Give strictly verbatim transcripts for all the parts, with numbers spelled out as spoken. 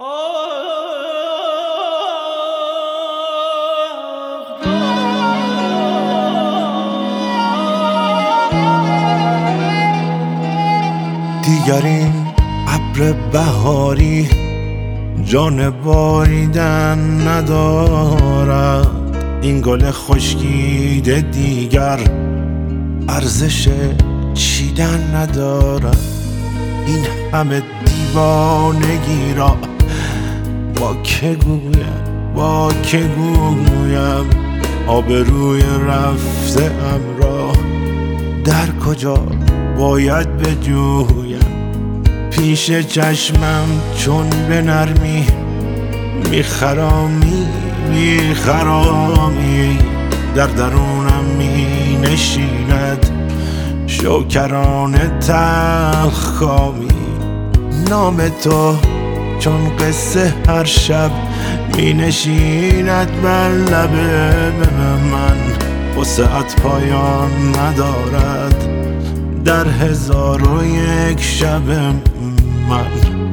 دیگر این ابر بهاری جان باریدن ندارد، این گل خشکیده دیگر ارزش چیدن ندارد. این همه دیوانگی را با که گویم با که گویم آبروی رفته ام را در کجا باید بجویم؟ پیش چشمم چون به نرمی میخرامی میخرامی در درونم می نشیند شوکرانه تلخ کامی. نام تو چون قصه هر شب می نشیند بر لب من، وسعت پایان ندارد در هزار و یک شب من.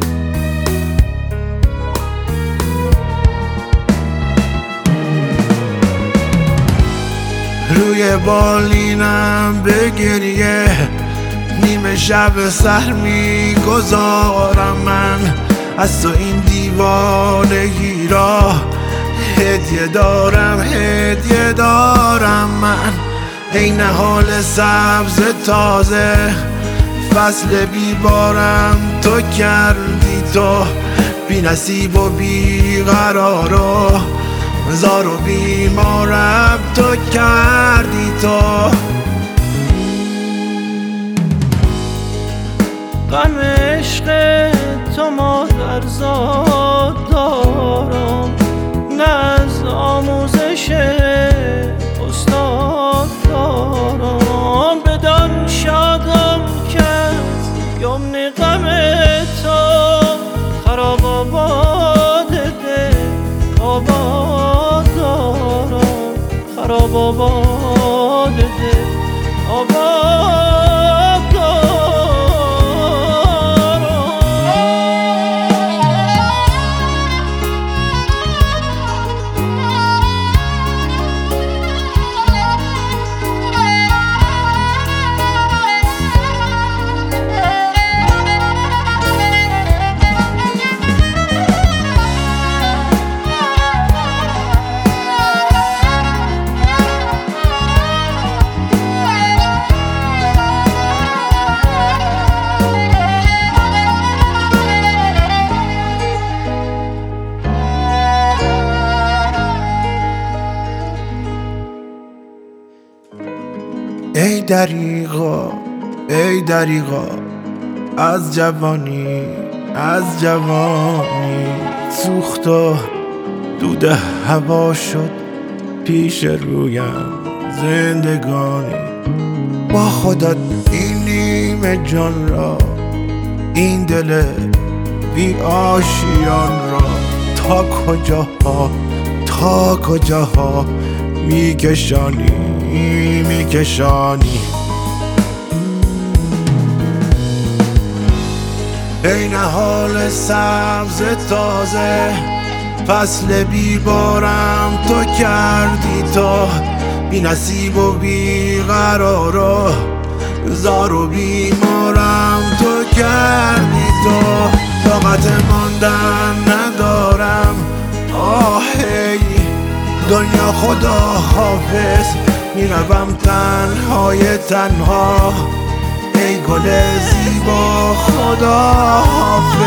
روی بالینم به گریه نیمه شب سر می گذارم من، از تو این دیوانگی را هدیه دارم هدیه دارم من. ای نهال سبز تازه فصل بیبارم تو کردی، تو بی نصیب و بی قرار و زار و بیمارم تو کردی. تو غم عشق تو مادرزاد دارم، نه از آموزش استاد دارم. بدان شادم که از یمن غم تو خراب آباد دل آباد دارم، خراب آباد دل آباد. ای دریغا ای دریغا از جوانی از جوانی، سوخت و دود هوا شد پیش رویم زندگانی. با خودت این نیمه جان را این دل بی آشیان را تا کجاها تا کجاها میکشانی میکشانی. ای نهال سبز تازه فصل بیبارم تو کردی، تو بی نصیب و بی قرار و زار و بیمارم تو کردی. تو طاقت ماندن ندارم آهی دنیا خدا حافظ، میروم تنهای تنها ای گل زیبا خدا حافظ.